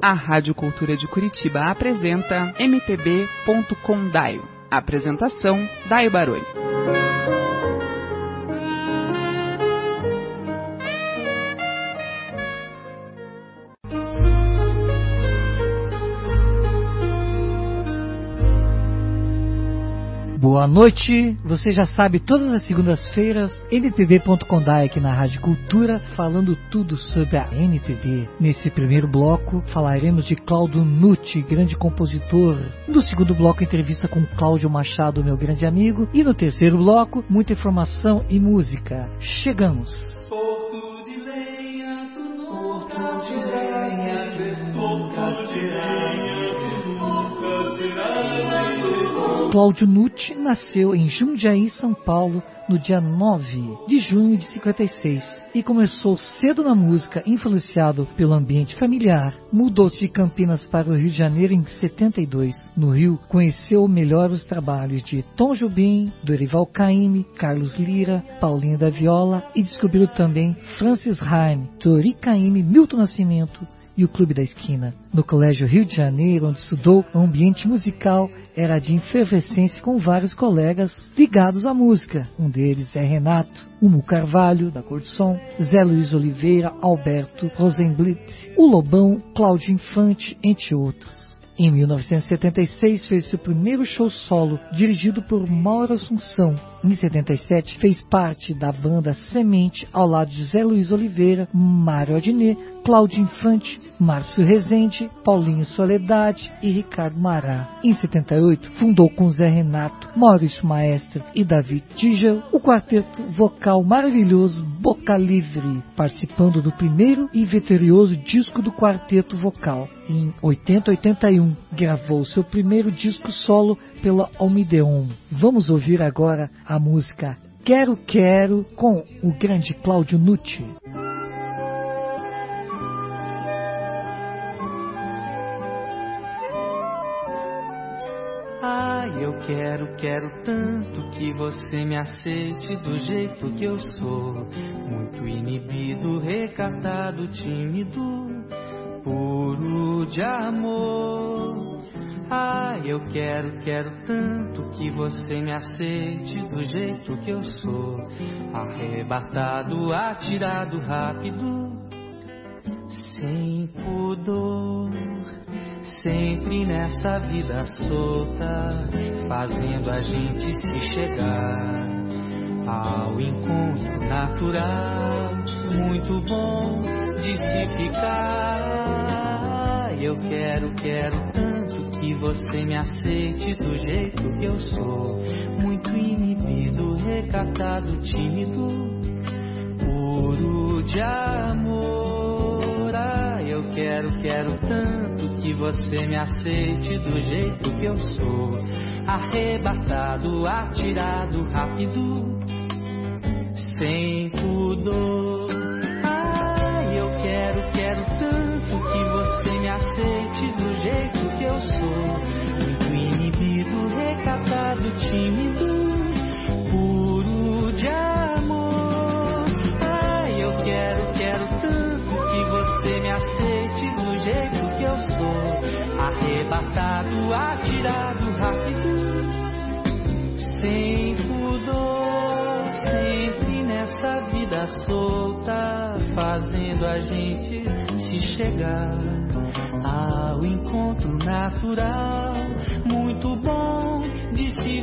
A Rádio Cultura de Curitiba apresenta MPB.com Daio. Apresentação, Daio Baroni. Boa noite, você já sabe, todas as segundas-feiras, MPB.com Daio aqui na Rádio Cultura, falando tudo sobre a MPB. Nesse primeiro bloco, falaremos de Cláudio Nucci, grande compositor. No segundo bloco, entrevista com Cláudio Machado, meu grande amigo. E no terceiro bloco, muita informação e música. Chegamos! Porto de lenha, porto de lenha, porto de lenha. Cláudio Nucci nasceu em Jundiaí, São Paulo, no dia 9 de junho de 56 e começou cedo na música, influenciado pelo ambiente familiar. Mudou-se de Campinas para o Rio de Janeiro em 72. No Rio, conheceu melhor os trabalhos de Tom Jobim, Dorival Caymmi, Carlos Lyra, Paulinho da Viola e descobriu também Francis Haim, Dori Caymmi, Milton Nascimento e o Clube da Esquina. No Colégio Rio de Janeiro, onde estudou, o ambiente musical era de efervescência com vários colegas ligados à música. Um deles é Renato, Humo Carvalho, da Cor do Som, Zé Luiz Oliveira, Alberto Rosenblit, o Lobão, Cláudio Infante, entre outros. Em 1976 fez seu primeiro show solo, dirigido por Mauro Assunção. Em 77 fez parte da banda Semente, ao lado de Zé Luiz Oliveira, Mário Adnet, Cláudio Infante, Márcio Rezende, Paulinho Soledade e Ricardo Mará. Em 78 fundou com Zé Renato, Maurício Maestre e David Tigel o quarteto vocal maravilhoso Boca Livre, participando do primeiro e vitorioso disco do quarteto vocal. Em 80-81 gravou seu primeiro disco solo pela Almideon. Vamos ouvir agora a música Quero Quero com o grande Cláudio Nucci. Ai, eu quero tanto que você me aceite do jeito que eu sou. Muito inibido, recatado, tímido, puro de amor. Ai, eu quero tanto que você me aceite do jeito que eu sou. Arrebatado, atirado, rápido, sem pudor. Sempre nessa vida solta, fazendo a gente se chegar ao encontro natural, muito bom de se ficar. Eu quero tanto que você me aceite do jeito que eu sou. Muito inibido, recatado, tímido, puro de amor. Ah, eu quero tanto que você me aceite do jeito que eu sou. Arrebatado, atirado, rápido, sem pudor. Ah, eu quero tanto que você me aceite do jeito que eu sou. Muito inibido, recatado, tímido, puro de amor. Ah, eu quero tanto que você me aceite do jeito que eu sou. Arrebatado, atirado, rápido, sem pudor. Sempre nessa vida solta, fazendo a gente se chegar ao encontro natural, muito bom de se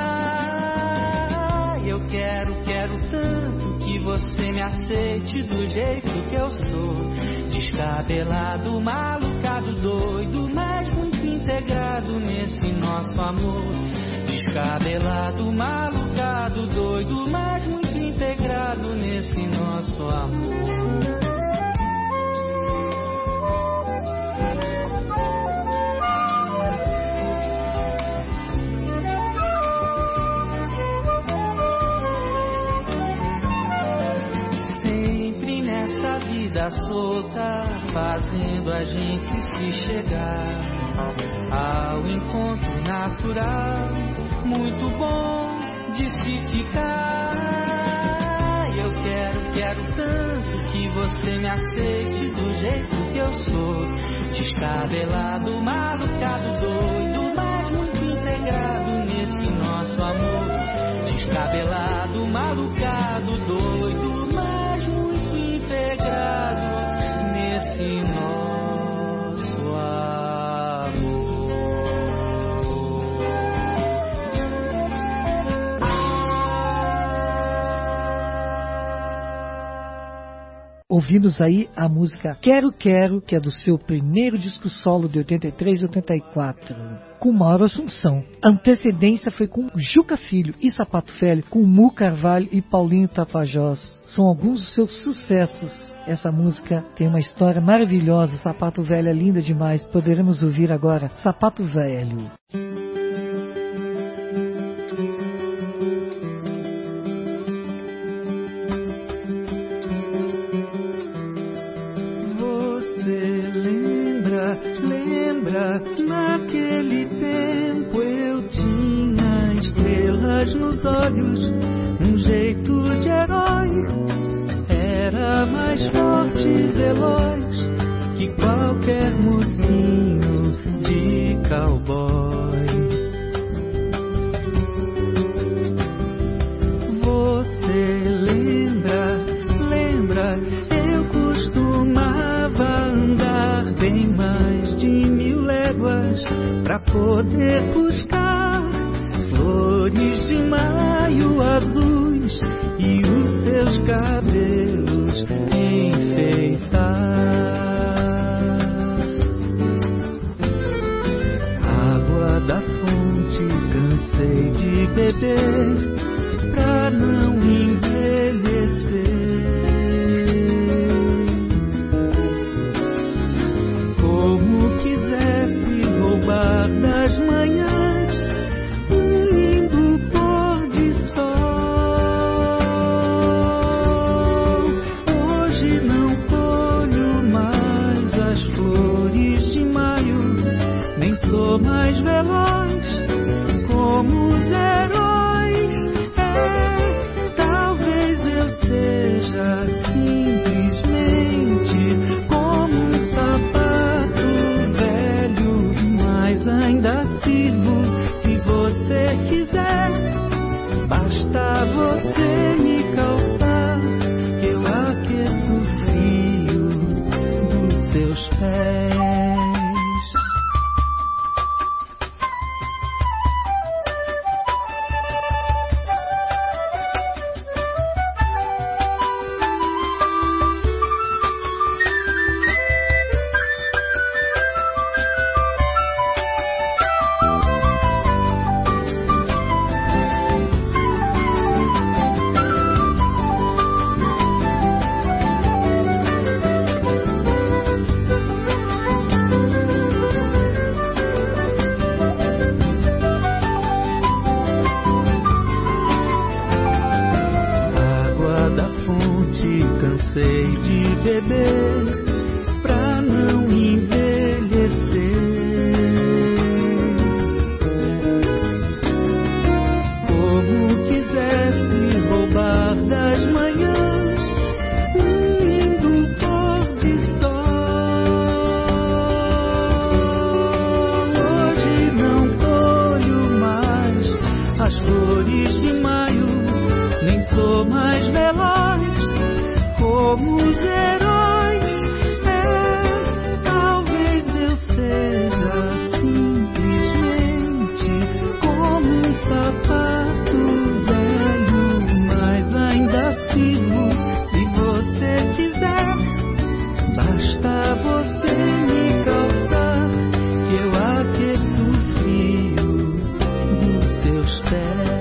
ficar. Eu quero tanto que você me aceite do jeito que eu sou. Descabelado, malucado, doido, mas muito integrado nesse nosso amor. Descabelado, malucado, doido, mas muito integrado nesse nosso amor. Vida solta, fazendo a gente se chegar ao encontro natural, muito bom de se ficar. Eu quero tanto que você me aceite do jeito que eu sou. descabelado, malucado, doido, mas muito integrado nesse nosso amor. Descabelado, malucado, doido, mas muito integrado nesse nosso amor. Ouvimos aí a música Quero Quero, que é do seu primeiro disco solo de 83 e 84, com Mauro Assunção. A antecedência foi com Juca Filho e Sapato Velho, com Mu Carvalho e Paulinho Tapajós. São alguns dos seus sucessos. Essa música tem uma história maravilhosa. Sapato Velho é linda demais. Poderemos ouvir agora Sapato Velho. Naquele tempo eu tinha estrelas nos olhos, um jeito de herói, era mais forte e veloz que qualquer mocinho de cowboy. Você lembra, eu costumava andar bem mais de 1000 léguas pra poder buscar flores de maio azuis e os seus cabelos enfeitar. Água da fonte cansei de beber pra não envelhecer. Como quisesse roubar das manhãs um lindo pôr de sol. Hoje não colho mais as flores de maio, nem sou mais veloz como os heróis. Talvez eu seja simplesmente como um sapato velho, mas ainda sirvo se você quiser. Basta você me calçar, que eu aqueço o frio dos seus pés. Cansei de beber pra não envelhecer. Como quisesse roubar das manhãs um lindo pôr de sol. Hoje não colho mais as flores de maio, nem sou mais veloz como os heróis. Talvez eu seja simplesmente como um sapato velho, mas ainda sirvo se você quiser. Basta você me calçar, que eu aqueço o frio dos seus pés.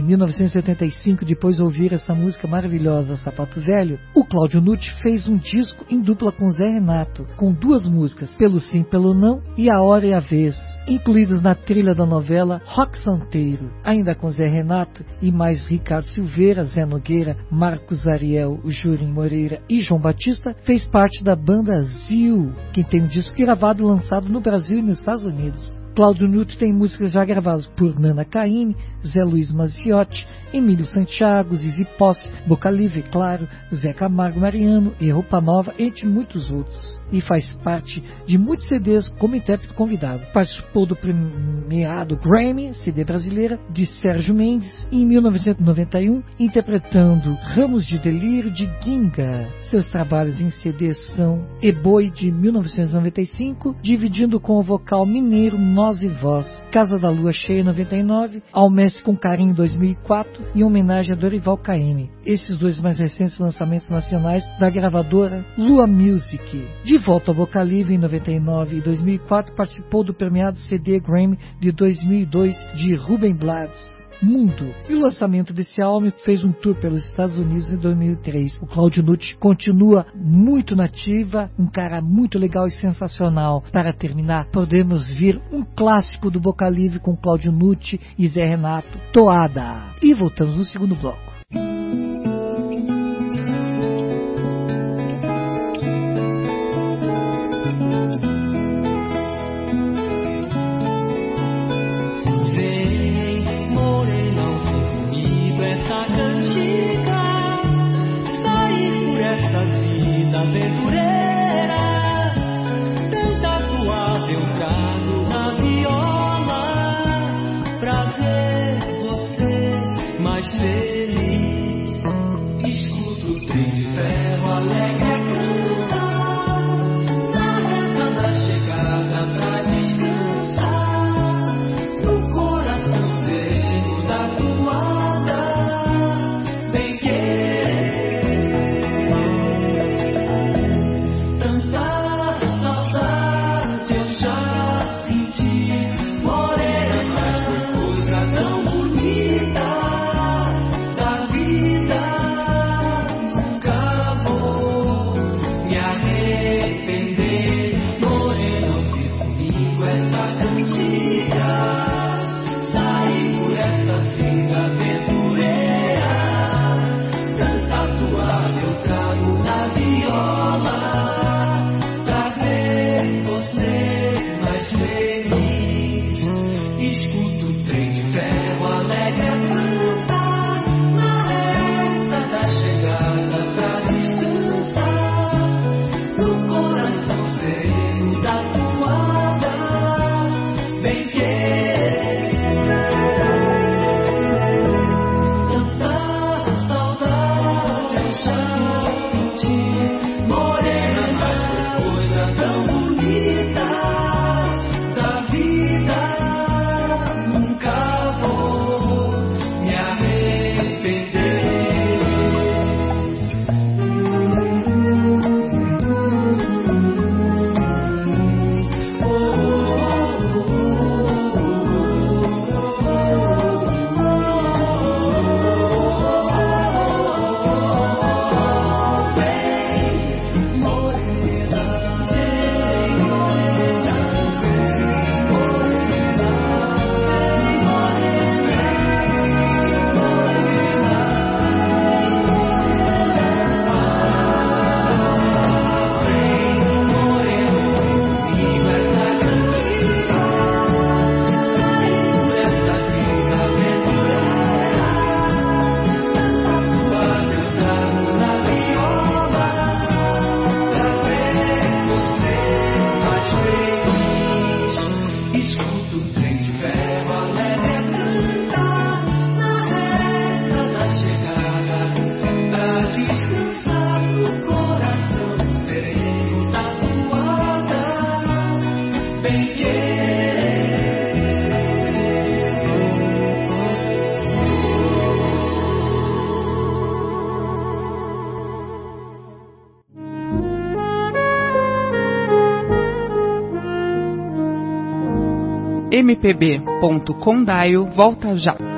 1975, depois de ouvir essa música maravilhosa, Sapato Velho, o Cláudio Nutti fez um disco em dupla com Zé Renato, com 2 músicas, Pelo Sim, Pelo Não e A Hora e a Vez, incluídas na trilha da novela Rock Santeiro, ainda com Zé Renato e mais Ricardo Silveira, Zé Nogueira, Marcos Ariel, Jurim Moreira e João Batista, fez parte da banda Zil, que tem um disco gravado e lançado no Brasil e nos Estados Unidos. Cláudio Nutti tem músicas já gravadas por Nana Caymmi, Zé Luiz Maziotti, Emílio Santiago, Zizi Posse, Boca Livre, claro, Zé Camargo Mariano e Roupa Nova, entre muitos outros. E faz parte de muitos CDs como intérprete convidado. Participou do premiado Grammy, CD brasileira, de Sérgio Mendes, em 1991, interpretando Ramos de Delírio, de Ginga. Seus trabalhos em CD são E-Boi, de 1995, dividindo com o vocal mineiro Nós e Voz, Casa da Lua Cheia, 99, Almece com Carinho, 2004, em homenagem a Dorival Caymmi. Esses 2 mais recentes lançamentos nacionais da gravadora Lua Music. De volta ao Boca Livre, em 99 e 2004, participou do premiado CD Grammy de 2002 de Ruben Blades, Mundo. E o lançamento desse álbum fez um tour pelos Estados Unidos em 2003. O Cláudio Nutti continua muito nativa, um cara muito legal e sensacional. Para terminar, podemos ver um clássico do Boca Livre com Cláudio Nutti e Zé Renato, Toada. E voltamos no segundo bloco. mpb.condaio volta já.